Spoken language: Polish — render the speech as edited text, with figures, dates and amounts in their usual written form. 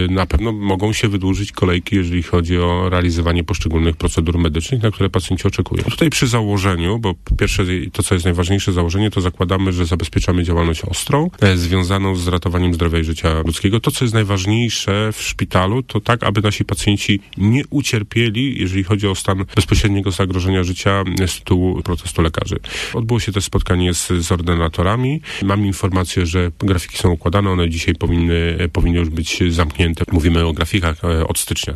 Na pewno mogą się wydłużyć kolejki, jeżeli chodzi o realizowanie poszczególnych procedur medycznych, na które pacjenci oczekują. Tutaj przy założeniu, bo pierwsze, to co jest najważniejsze założenie, to zakładamy, że zabezpieczamy działalność ostrą, związaną z ratowaniem zdrowia i życia ludzkiego. To, co jest najważniejsze w szpitalu, to tak, aby nasi pacjenci nie ucierpieli, jeżeli chodzi o stan bezpośredniego zagrożenia życia z tytułu protestu lekarzy. Odbyło się też spotkanie z ordynatorami. Mam informację, że grafiki są układane, one dzisiaj powinny już być zamknięte. Mówimy o grafikach od stycznia.